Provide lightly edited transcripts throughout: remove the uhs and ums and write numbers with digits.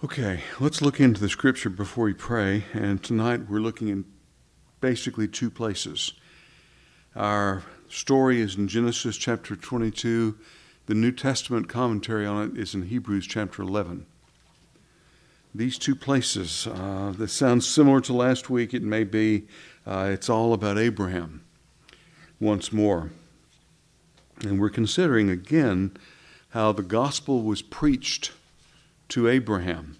Okay, let's look into the scripture before we pray. And tonight we're looking in basically two places. Our story is in Genesis chapter 22. The New Testament commentary on it is in Hebrews chapter 11. These two places, this sounds similar to last week. It may be. It's all about Abraham once more. And we're considering again how the gospel was preached to Abraham.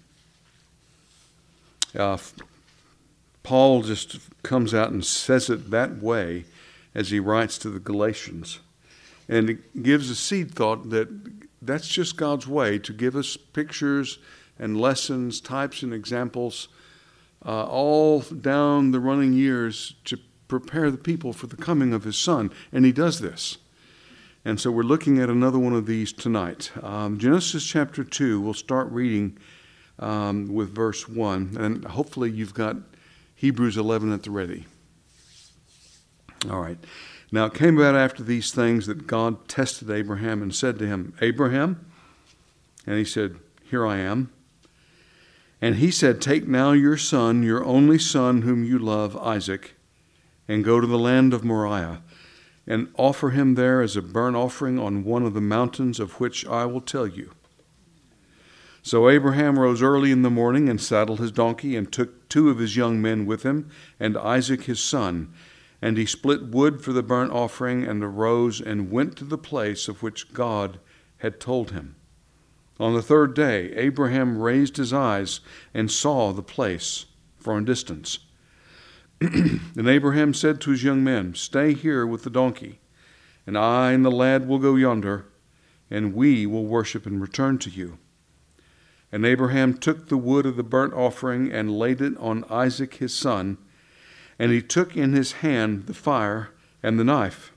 Paul just comes out and says it that way as he writes to the Galatians. And it gives a seed thought that that's just God's way to give us pictures and lessons, types and examples, all down the running years to prepare the people for the coming of his Son. And he does this. And so we're looking at another one of these tonight. Genesis chapter 2, we'll start reading with verse 1. And hopefully you've got Hebrews 11 at the ready. All right. Now it came about after these things that God tested Abraham and said to him, Abraham? And he said, Here I am. And he said, Take now your son, your only son whom you love, Isaac, and go to the land of Moriah, and offer him there as a burnt offering on one of the mountains of which I will tell you. So Abraham rose early in the morning and saddled his donkey and took 2 of his young men with him and Isaac his son. And he split wood for the burnt offering and arose and went to the place of which God had told him. On the 3rd day, Abraham raised his eyes and saw the place from a distance. And Abraham said to his young men, Stay here with the donkey, and I and the lad will go yonder, and we will worship and return to you. And Abraham took the wood of the burnt offering and laid it on Isaac his son, and he took in his hand the fire and the knife.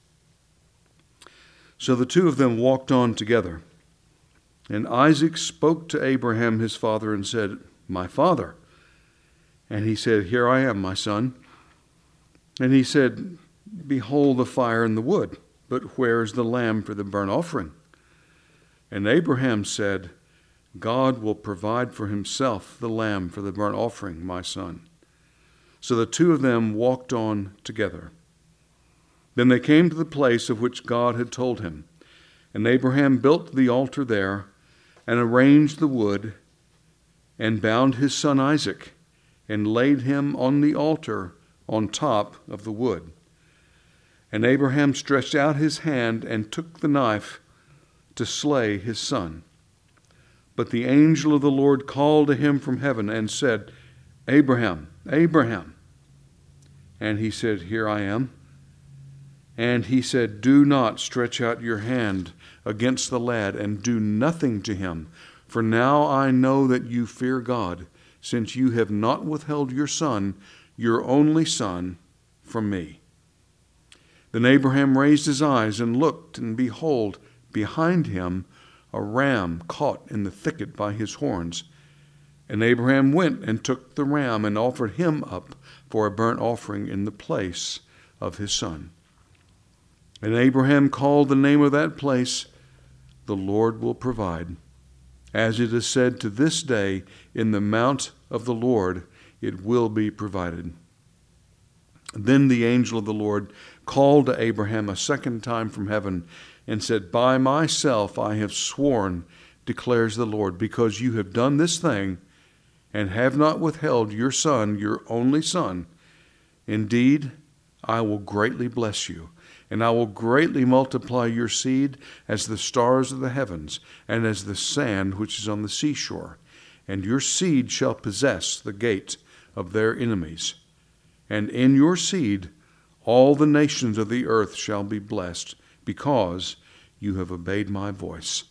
So the 2 of them walked on together. And Isaac spoke to Abraham his father and said, My father. And he said, Here I am, my son. And he said, Behold the fire and the wood, but where is the lamb for the burnt offering? And Abraham said, God will provide for himself the lamb for the burnt offering, my son. So the 2 of them walked on together. Then they came to the place of which God had told him. And Abraham built the altar there, and arranged the wood, and bound his son Isaac, and laid him on the altar on top of the wood. And Abraham stretched out his hand and took the knife to slay his son. But the angel of the Lord called to him from heaven and said, Abraham, Abraham. And he said, Here I am. And he said, Do not stretch out your hand against the lad, and do nothing to him. For now I know that you fear God, since you have not withheld your son, your only son, from me. Then Abraham raised his eyes and looked, and behold, behind him a ram caught in the thicket by his horns. And Abraham went and took the ram and offered him up for a burnt offering in the place of his son. And Abraham called the name of that place, The Lord will provide. As it is said to this day, In the mount of the Lord it will be provided. Then the angel of the Lord called to Abraham a second time from heaven and said, By myself I have sworn, declares the Lord, because you have done this thing and have not withheld your son, your only son. Indeed, I will greatly bless you, and I will greatly multiply your seed as the stars of the heavens and as the sand which is on the seashore. And your seed shall possess the gate of their enemies. And in your seed all the nations of the earth shall be blessed, because you have obeyed my voice.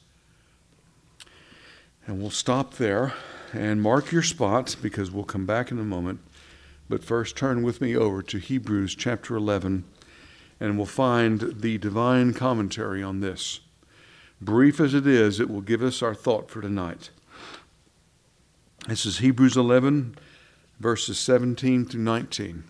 And we'll stop there and mark your spots, because we'll come back in a moment. But first turn with me over to Hebrews chapter 11, and we'll find the divine commentary on this. Brief as it is, it will give us our thought for tonight. This is Hebrews 11, verses 17 through 19.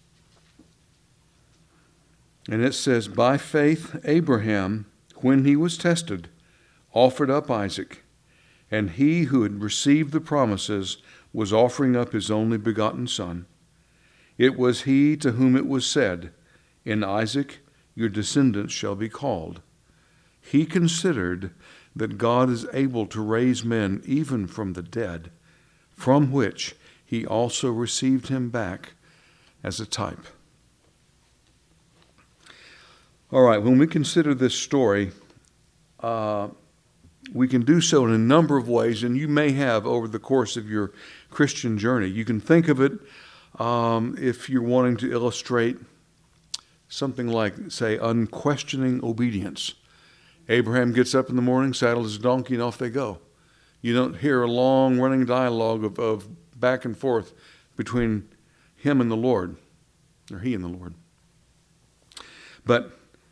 And it says, By faith Abraham, when he was tested, offered up Isaac. and he who had received the promises was offering up his only begotten son. It was he to whom it was said, "In Isaac your descendants shall be called." He considered that God is able to raise men even from the dead, from which he also received him back as a type. All right, when we consider this story, we can do so in a number of ways, and you may have over the course of your Christian journey. You can think of it if you're wanting to illustrate something like, say, unquestioning obedience. Abraham gets up in the morning, saddles his donkey, and off they go. You don't hear a long running dialogue of back and forth between him and the Lord, or he and the Lord. But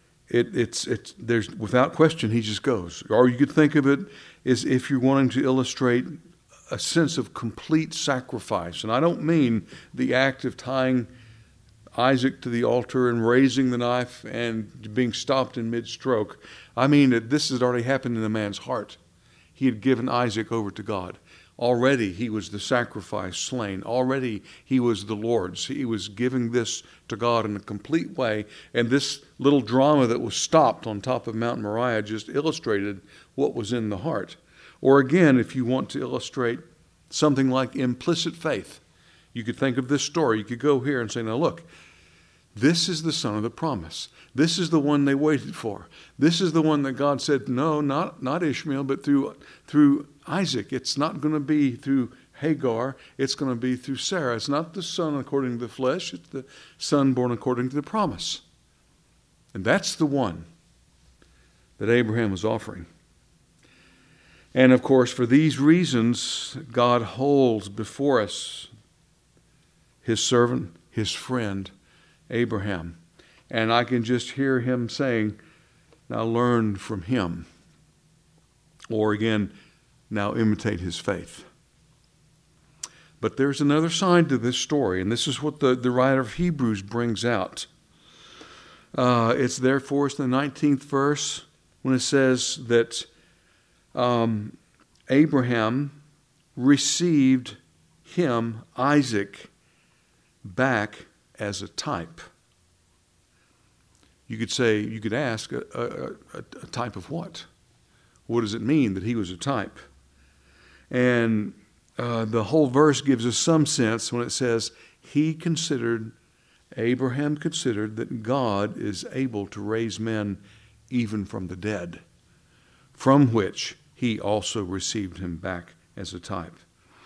there's without question, he just goes. Or you could think of it as if you're wanting to illustrate a sense of complete sacrifice. And I don't mean the act of tying Isaac to the altar and raising the knife and being stopped in mid-stroke. I mean that this had already happened in the man's heart. He had given Isaac over to God. Already he was the sacrifice slain. Already he was the Lord's. He was giving this to God in a complete way. And this little drama that was stopped on top of Mount Moriah just illustrated what was in the heart. Or again, if you want to illustrate something like implicit faith, you could think of this story. You could go here and say, now look, this is the son of the promise. This is the one they waited for. This is the one that God said, no, not Ishmael, but through Isaac. It's not going to be through Hagar. It's going to be through Sarah. It's not the son according to the flesh. It's the son born according to the promise. And that's the one that Abraham was offering. And of course, for these reasons, God holds before us his servant, his friend, Abraham. And I can just hear him saying, now learn from him. Or again, now imitate his faith. But there's another side to this story, and this is what the writer of Hebrews brings out. It's there for us in the 19th verse when it says that Abraham received him, Isaac, back as a type. You could ask, a type of what? What does it mean that he was a type? And the whole verse gives us some sense when it says, Abraham considered that God is able to raise men even from the dead, from which he also received him back as a type.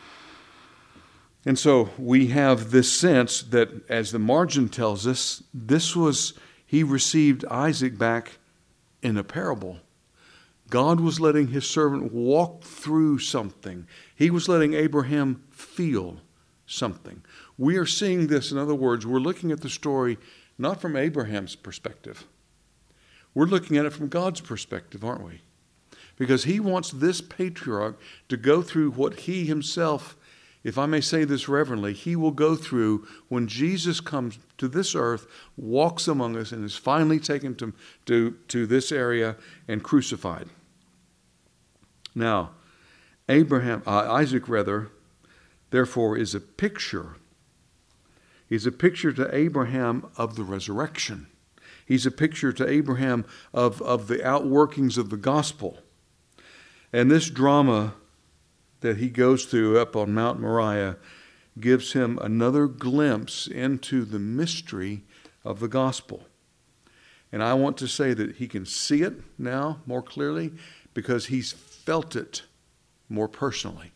And so we have this sense that, as the margin tells us, he received Isaac back in a parable. God was letting his servant walk through something. He was letting Abraham feel something. We are seeing this, in other words, we're looking at the story not from Abraham's perspective. We're looking at it from God's perspective, aren't we? Because he wants this patriarch to go through what he himself, if I may say this reverently, he will go through when Jesus comes to this earth, walks among us, and is finally taken to this area and crucified. Now, Isaac, therefore, is a picture. He's a picture to Abraham of the resurrection. He's a picture to Abraham of the outworkings of the gospel. And this drama that he goes through up on Mount Moriah gives him another glimpse into the mystery of the gospel. And I want to say that he can see it now more clearly because he's felt it more personally.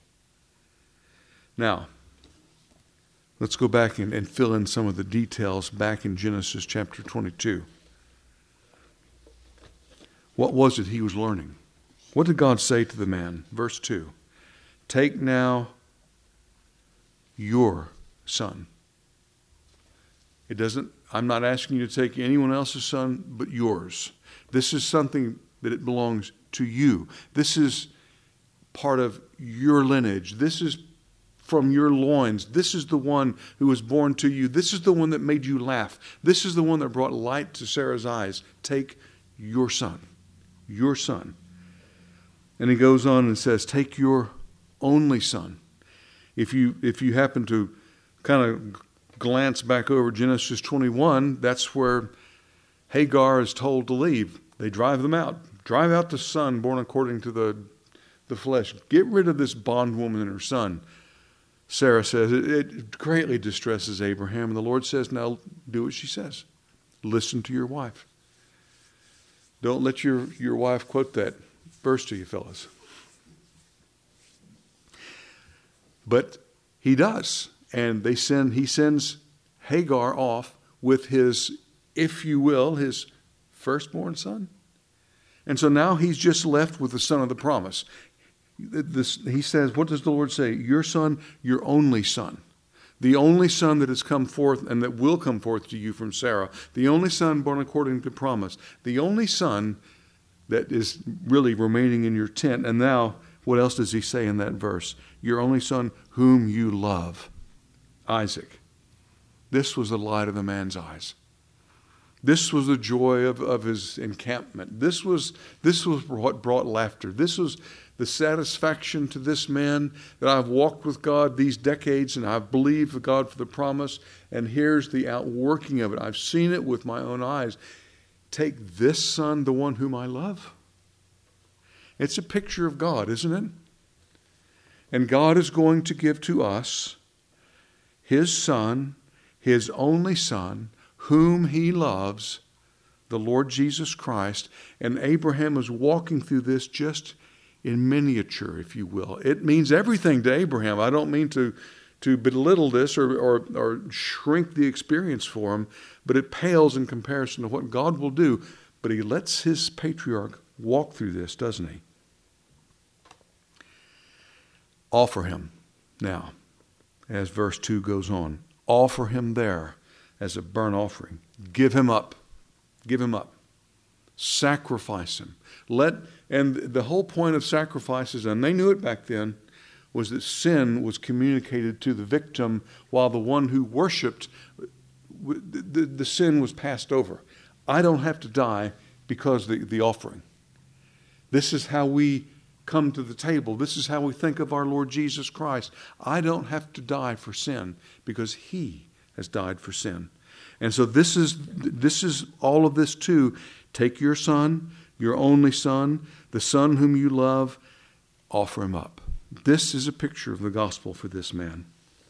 Now, let's go back and fill in some of the details back in Genesis chapter 22. What was it he was learning? What did God say to the man? Verse 2. Take now your son. I'm not asking you to take anyone else's son but yours. This is something that it belongs to you. This is part of your lineage. This is from your loins. This is the one who was born to you. This is the one that made you laugh. This is the one that brought light to Sarah's eyes. Take your son. Your son. And he goes on and says, take your only son. If you happen to kind of glance back over Genesis 21, that's where Hagar is told to leave. They drive them out. Drive out the son born according to the flesh. Get rid of this bondwoman and her son. Sarah says, it greatly distresses Abraham. And the Lord says, now do what she says. Listen to your wife. Don't let your wife quote that verse to you, fellas. But he does. And he sends Hagar off with his, if you will, his firstborn son. And so now he's just left with the son of the promise. He says, what does the Lord say? Your son, your only son. The only son that has come forth and that will come forth to you from Sarah. The only son born according to promise. The only son that is really remaining in your tent. And now, what else does he say in that verse? Your only son whom you love, Isaac. This was the light of the man's eyes. This was the joy of his encampment. This was what brought laughter. This was the satisfaction to this man that I've walked with God these decades and I've believed God for the promise. And here's the outworking of it. I've seen it with my own eyes. Take this son, the one whom I love. It's a picture of God, isn't it? And God is going to give to us his son, his only son, whom he loves, the Lord Jesus Christ. And Abraham is walking through this just in miniature, if you will. It means everything to Abraham. I don't mean to belittle this or shrink the experience for him, but it pales in comparison to what God will do. But he lets his patriarch walk through this, doesn't he? Offer him now, as verse 2 goes on. Offer him there as a burnt offering. Give him up. Give him up. Sacrifice him. And the whole point of sacrifices, and they knew it back then, was that sin was communicated to the victim while the one who worshipped, the sin was passed over. I don't have to die because the offering. This is how we come to the table. This is how we think of our Lord Jesus Christ. I don't have to die for sin because he has died for sin. And so this is all of this too. Take your son, your only son, the son whom you love, offer him up. This is a picture of the gospel for this man.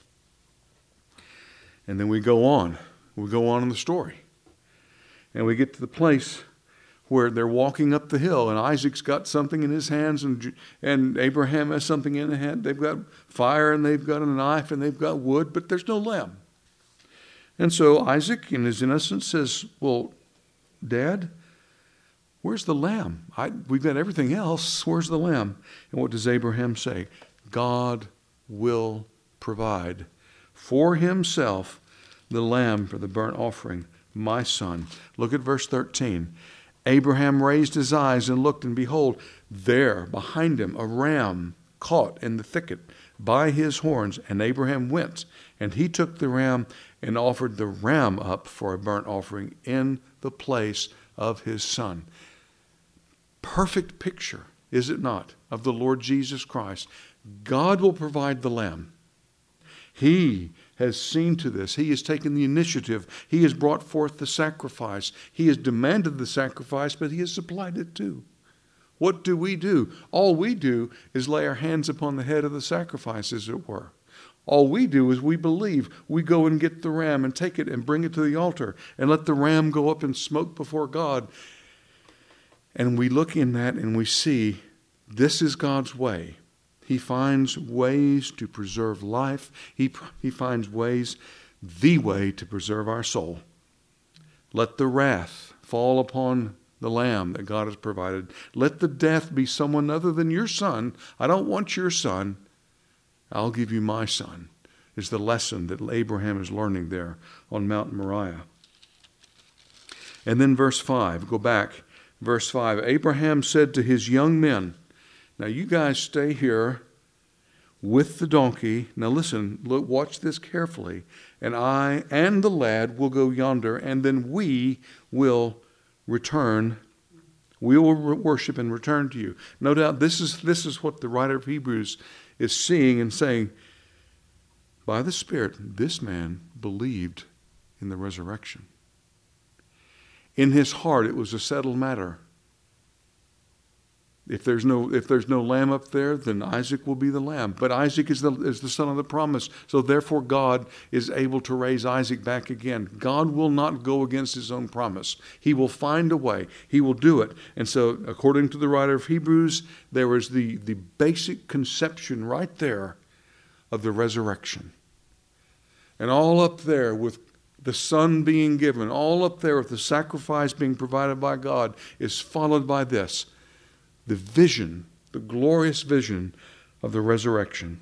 And then we go on. We go on in the story. And we get to the place where they're walking up the hill, and Isaac's got something in his hands, and Abraham has something in his hand. They've got fire, and they've got a knife, and they've got wood, but there's no lamb. And so Isaac, in his innocence, says, well, Dad, where's the lamb? We've got everything else. Where's the lamb? And what does Abraham say? God will provide for himself the lamb for the burnt offering, my son. Look at verse 13. Abraham raised his eyes and looked, and behold, there behind him a ram caught in the thicket by his horns. And Abraham went, and he took the ram and offered the ram up for a burnt offering in the place of his son. Perfect picture, is it not, of the Lord Jesus Christ? God will provide the lamb. He has seen to this. He has taken the initiative. He has brought forth the sacrifice. He has demanded the sacrifice, but he has supplied it too. What do? All we do is lay our hands upon the head of the sacrifice, as it were. All we do is we believe. We go and get the ram and take it and bring it to the altar and let the ram go up in smoke before God. And we look in that and we see this is God's way. He finds ways to preserve life. He finds ways, the way to preserve our soul. Let the wrath fall upon the lamb that God has provided. Let the death be someone other than your son. I don't want your son. I'll give you my son, is the lesson that Abraham is learning there on Mount Moriah. And then verse 5, go back. Verse 5, Abraham said to his young men, now you guys stay here with the donkey. Now listen, look, watch this carefully. And I and the lad will go yonder, and then we will return We will worship and return to you. No doubt this is what the writer of Hebrews is seeing and saying, by the Spirit, this man believed in the resurrection. In his heart, it was a settled matter. If there's no lamb up there, then Isaac will be the lamb. But Isaac is the son of the promise. So therefore God is able to raise Isaac back again. God will not go against his own promise. He will find a way. He will do it. And so according to the writer of Hebrews, there is the basic conception right there of the resurrection. And all up there with the Son being given, all up there with the sacrifice being provided by God, is followed by this. The vision, the glorious vision of the resurrection.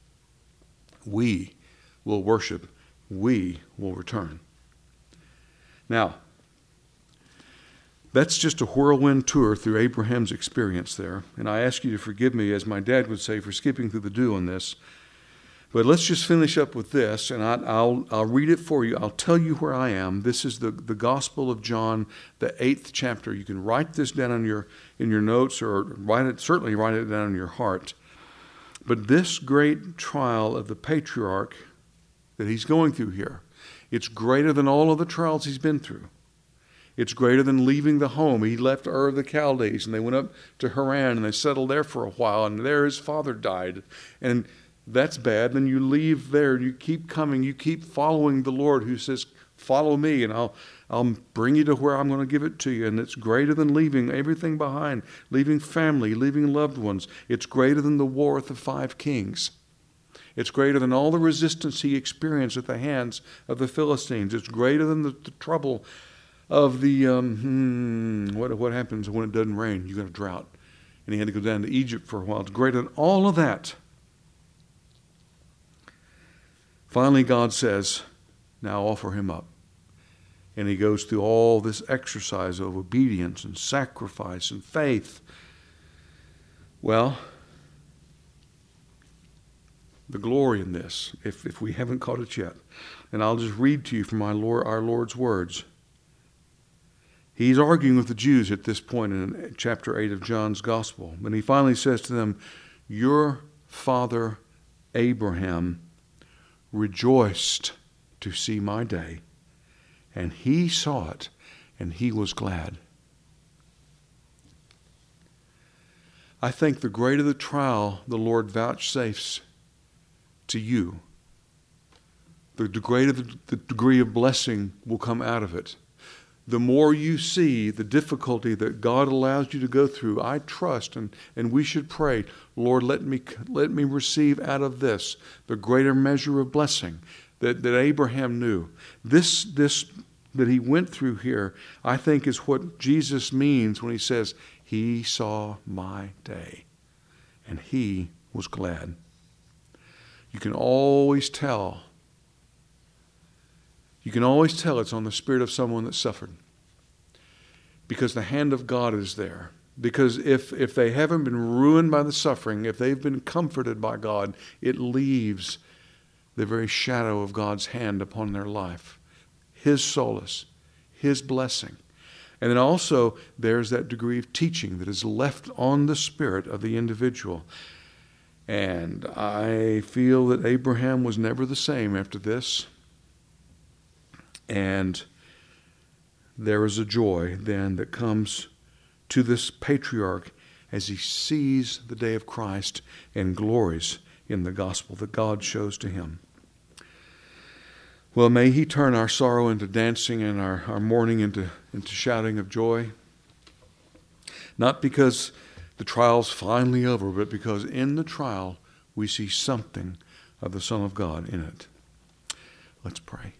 We will worship. We will return. Now, that's just a whirlwind tour through Abraham's experience there. And I ask you to forgive me, as my dad would say, for skipping through the do on this. But let's just finish up with this, and I'll read it for you. I'll tell you where I am. This is the Gospel of John, the 8th chapter. You can write this down in your notes, or certainly write it down in your heart. But this great trial of the patriarch that he's going through here, it's greater than all of the trials he's been through. It's greater than leaving the home. He left Ur of the Chaldees, and they went up to Haran, and they settled there for a while, and there his father died. And that's bad. Then you leave there, you keep coming, you keep following the Lord who says, follow me, and I'll bring you to where I'm going to give it to you. And it's greater than leaving everything behind, leaving family, leaving loved ones. It's greater than the war with the 5 kings. It's greater than all the resistance he experienced at the hands of the Philistines. It's greater than the trouble of the, what happens when it doesn't rain? You got a drought. And he had to go down to Egypt for a while. It's greater than all of that. Finally, God says, now offer him up. And he goes through all this exercise of obedience and sacrifice and faith. Well, the glory in this, if we haven't caught it yet, and I'll just read to you from our Lord's words. He's arguing with the Jews at this point in chapter 8 of John's Gospel. And he finally says to them, your father Abraham rejoiced to see my day, and he saw it, and he was glad. I think the greater the trial the Lord vouchsafes to you, the greater the degree of blessing will come out of it. The more you see the difficulty that God allows you to go through, I trust, and we should pray, Lord, let me receive out of this the greater measure of blessing that Abraham knew. This that he went through here, I think, is what Jesus means when he says, he saw my day, and he was glad. You can always tell. You can always tell it's on the spirit of someone that suffered. Because the hand of God is there. Because if they haven't been ruined by the suffering, if they've been comforted by God, it leaves the very shadow of God's hand upon their life. His solace, His blessing. And then also there's that degree of teaching that is left on the spirit of the individual. And I feel that Abraham was never the same after this. And there is a joy then that comes to this patriarch as he sees the day of Christ and glories in the gospel that God shows to him. Well, may he turn our sorrow into dancing and our mourning into shouting of joy. Not because the trial's finally over, but because in the trial we see something of the Son of God in it. Let's pray.